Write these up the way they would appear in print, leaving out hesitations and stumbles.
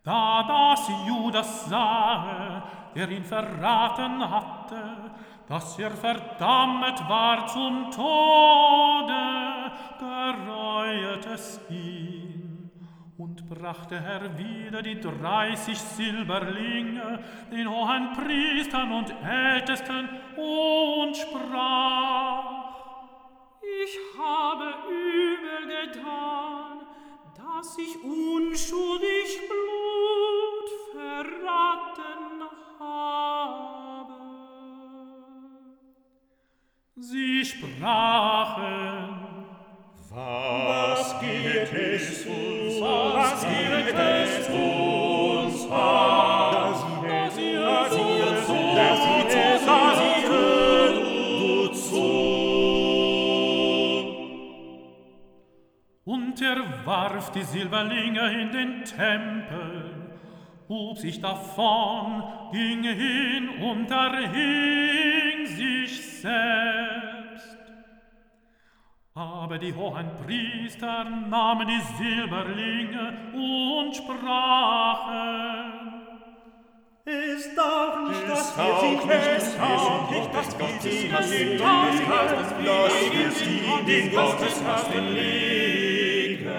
Da das Judas sahe, der ihn verraten hatte, dass verdammet war zum Tode, gereuet es ihn und brachte herwieder die 30 Silberlinge den hohen Priestern und Ältesten und sprach: Ich habe übel getan, dass ich unschuldig Blut verraten habe. Sie sprachen: Was geht es uns an? Was geht es uns an? Da siehe, du zu. Und warf die Silberlinge in den Tempel, hob sich davon, ging hin und erhing sich selbst. Aber die hohen Priester nahmen die Silberlinge und sprachen: Es darf nicht, dass wir sie in den Gotteskasten legen.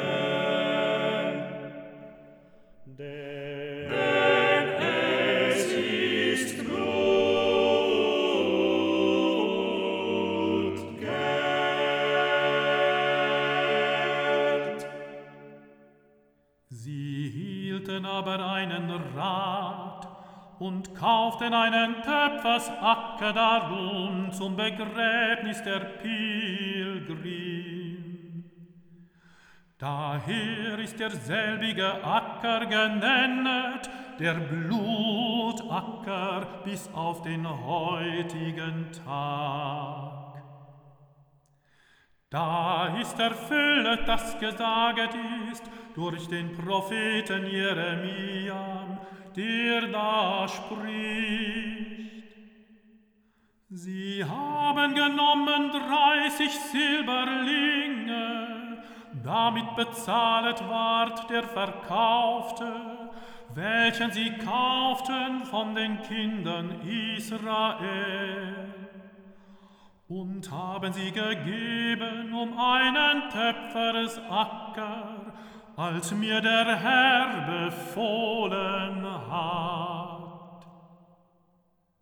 Denn es ist Blutgeld. Sie hielten aber einen Rat und kauften einen Töpfersacker darum zum Begräbnis der Pilgrim. Daher ist derselbige Acker genennet, der Blutacker bis auf den heutigen Tag. Da ist erfüllet, das gesaget ist durch den Propheten Jeremia, der da spricht: Sie haben genommen 30 Silberlinge, damit bezahlet ward der Verkaufte, welchen sie kauften von den Kindern Israel, und haben sie gegeben einen Töpfersacker, als mir der Herr befohlen hat.